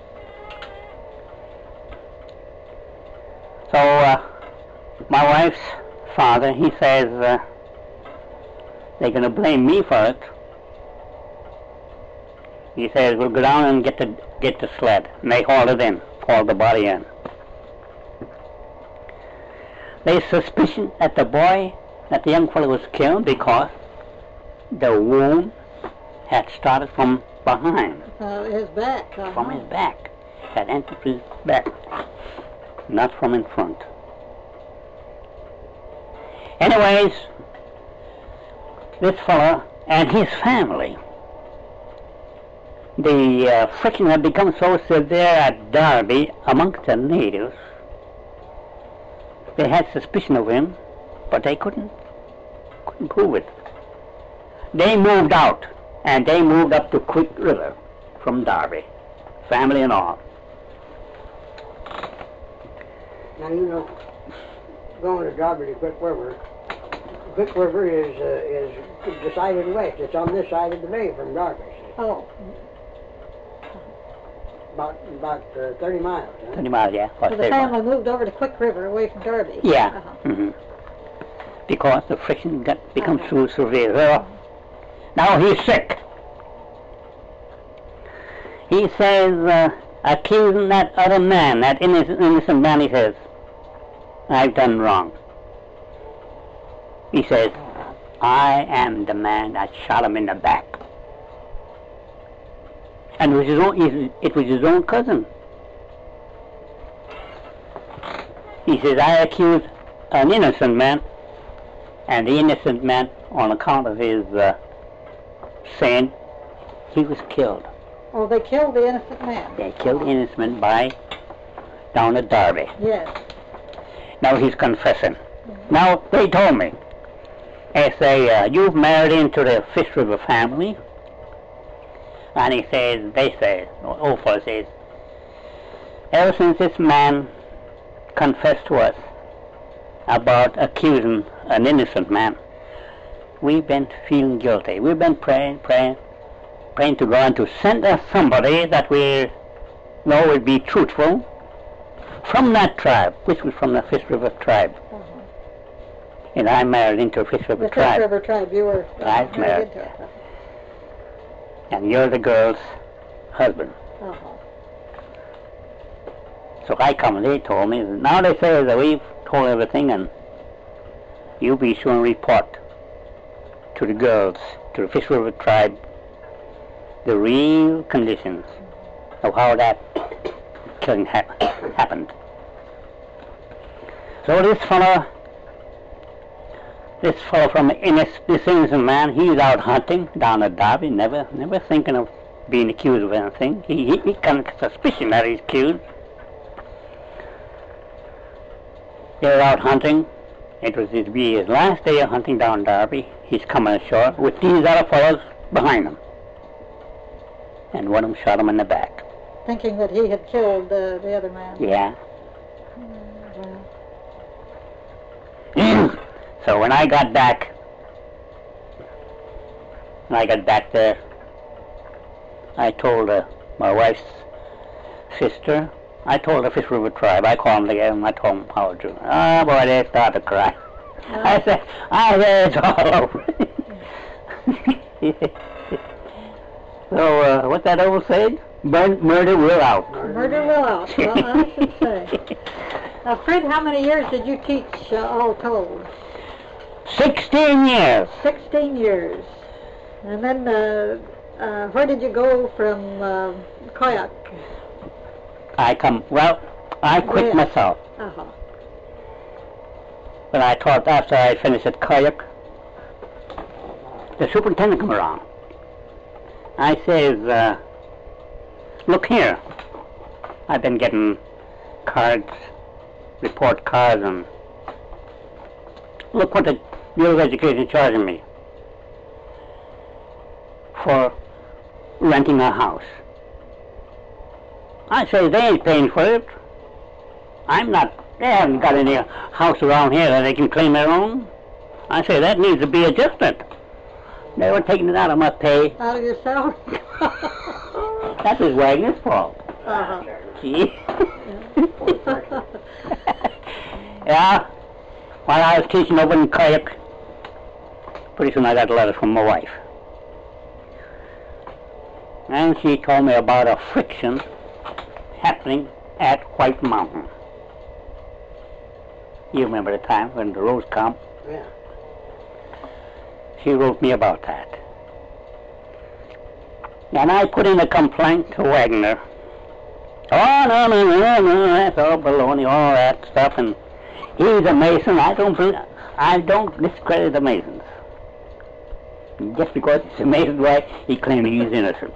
So my wife's father, he says they're going to blame me for it. He says we'll go down and get the sled, and they hauled it in, hauled the body in. There's suspicion that the young fellow was killed because the wound had started from behind. His back. From his back. Had entered his back, not from in front. Anyways, this fellow and his family, the friction had become so severe at Derby amongst the natives. They had suspicion of him, but they couldn't prove it. They moved out, and they moved up to Quick River from Derby, family and all. Now, you know, going to Derby to Quick River is decided west. It's on this side of the bay from Derby. Oh. About 30 miles. Huh? 30 miles, yeah. So the family moved over to Quick River away from Derby. Yeah. Because the friction become so severe. So, now he's sick. He says, accusing that other man, that innocent man, he says, I've done wrong. He says, I am the man that shot him in the back. And it was his own cousin. He says, I accuse an innocent man, and the innocent man, on account of his sin, he was killed. Oh, they killed the innocent man. They killed the innocent man down at Derby. Yes. Now he's confessing. Now, they told me, they say, you've married into the Fish River family. And he says, they say, old fellow says, ever since this man confessed to us about accusing an innocent man, we've been feeling guilty. We've been praying to God to send us somebody that we know would be truthful from that tribe, which was from the Fish River tribe. And I married into a Fish River tribe. The Fish River tribe, you were married into it. And you're the girl's husband. So I come and they told me, now they say that we've told everything and you be sure and report to the girls, to the Fish River tribe, the real conditions of how that killing happened. So this fellow from this innocent man, he's out hunting down at Derby, never thinking of being accused of anything. He kind of suspicion that he's accused. They're out hunting. It was his last day of hunting down Derby. He's coming ashore with these other fellows behind him. And one of them shot him in the back. Thinking that he had killed the other man. Yeah. So when I got back there, I told my wife's sister, I told the Fish River tribe, I called them together and I told them how to do it. Oh boy, they started to cry. I said, it's all over. So, what's that old saying? Murder will out. Murder will out, well, I should say. Now, Fred, how many years did you teach all told? 16 years. 16 years. And then, where did you go from Koyak? I quit myself. But I thought after I finished at Koyak, the superintendent came around. I says, look here, I've been getting cards, report cards, and look what the Bureau of Education is charging me for renting a house. I say, they ain't paying for it. I'm not They haven't got any house around here that they can claim their own. I say that needs to be adjusted. They were taking it out of my pay. Out of your salary? That was Wagner's fault. Uh-huh. See? Yeah. While I was teaching over in Kayak, pretty soon I got a letter from my wife. And she told me about a friction happening at White Mountain. You remember the time when the roads come? Yeah. She wrote me about that. And I put in a complaint to Wagner. Oh, no, that's all baloney, all that stuff. And he's a Mason. I don't discredit the Masons. Just because it's a Mason, right, he claimed he's innocent.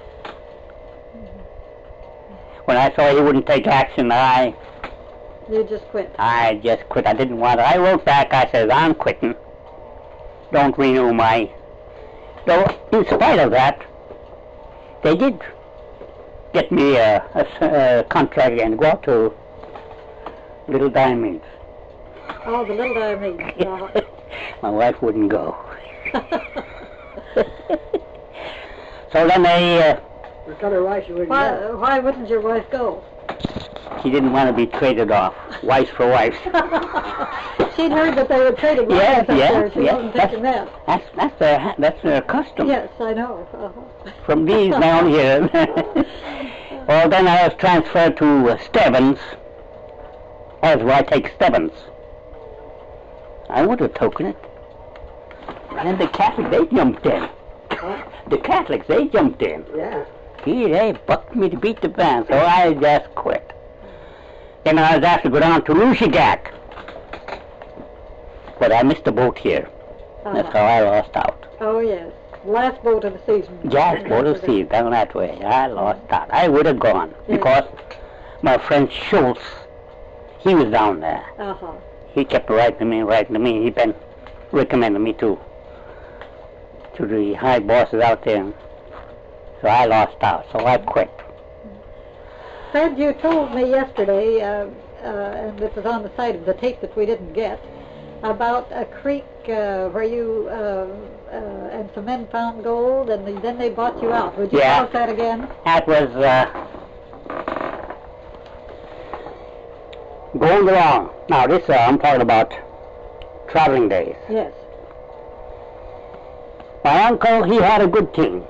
When I saw he wouldn't take action, You just quit. I just quit. I didn't want it. I wrote back, I said, I'm quitting. Don't renew my... Though, in spite of that, they did get me a contract and go out to Little Diamonds. Oh, the Little Diamonds. Uh-huh. My wife wouldn't go. So then they... We tell her why she wouldn't go. Why wouldn't your wife go? She didn't want to be traded off. Wives for wives. She'd heard that they were trading Yes, wives up there. She yes. wasn't taking that. That's their custom. Yes, I know. Uh-huh. From these down here. Well, then I was transferred to Stebbins. That's where I take Stebbins. I would have taken it. And the Catholics, they jumped in. The Catholics, they jumped in. Yeah. They bucked me to beat the band, so I just quit. Then I was asked to go down to Lushigac. But I missed the boat here. That's how I lost out. Oh, yes. Last boat of the season. Last boat of the season, down that way. I lost out. I would have gone, because my friend Schultz, he was down there. Uh-huh. He kept writing to me. He'd been recommending me to the high bosses out there. So I lost out, so I quit. Fred, you told me yesterday, and it was on the side of the tape that we didn't get, about a creek where you and some men found gold, and then they bought you out. Would you tell us that again? That was going along. Now this I'm talking about traveling days. Yes. My uncle, he had a good team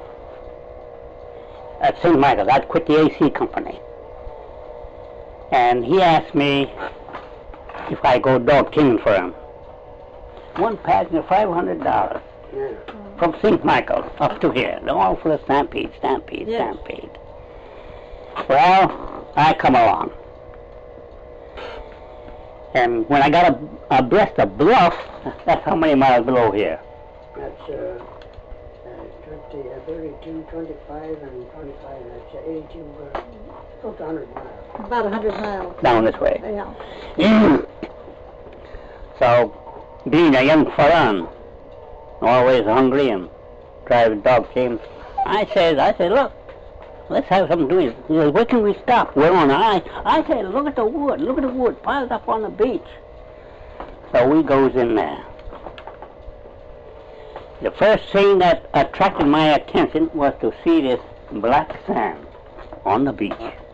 at St. Michael's. I'd quit the AC company. And he asked me if I go dog teaming for him. One passenger, $500 Yeah. from St. Michael's up to here. All for the stampede. Yes. Well, I come along. And when I got abreast of Bluff, that's how many miles below here? That's 32, 25, and 25. That's 82, close to 100 miles. About 100 miles. Down this way. Yeah. So, being a young fella, always hungry and driving dog teams, I said, look, let's have something to do. He says, where can we stop? We're on I said, look at the wood piled up on the beach. So we goes in there. The first thing that attracted my attention was to see this black sand on the beach.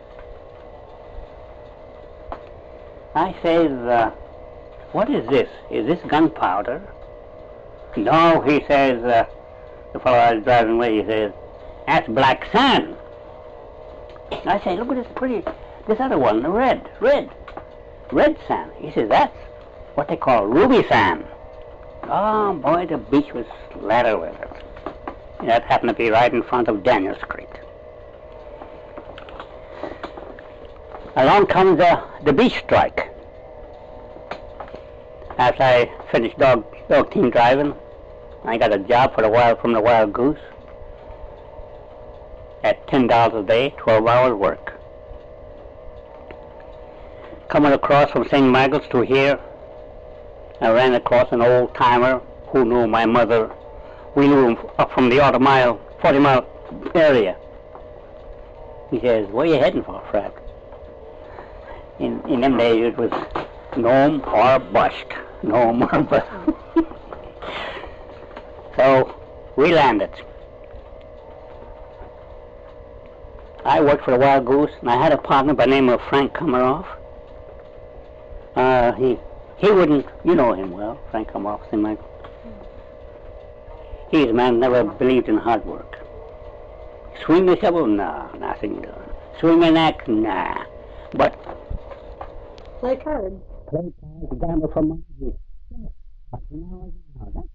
I says, what is this? Is this gunpowder? No, he says, the fellow I was driving with, he says, that's black sand. I say, look at this other one, the red sand. He says, that's what they call ruby sand. Oh boy, the beach was ladder with it. That happened to be right in front of Daniels Creek. Along comes the beach strike. After I finished dog team driving, I got a job from the Wild Goose at $10 a day, 12 hours work. Coming across from St. Michael's to here, I ran across an old timer who knew my mother. We knew him up from the 40-mile area. He says, where are you heading for, Fred? In them days, it was gnome or bust. Gnome or bust. So we landed. I worked for the Wild Goose, and I had a partner by the name of Frank Komaroff. He wouldn't, you know him well, Frank Komaroff, St. Michael. He's a man who never believed in hard work. Swing the shovel? Nah, nothing done. Swing an axe? Nah. But Play cards. play cards, gamble for money. That's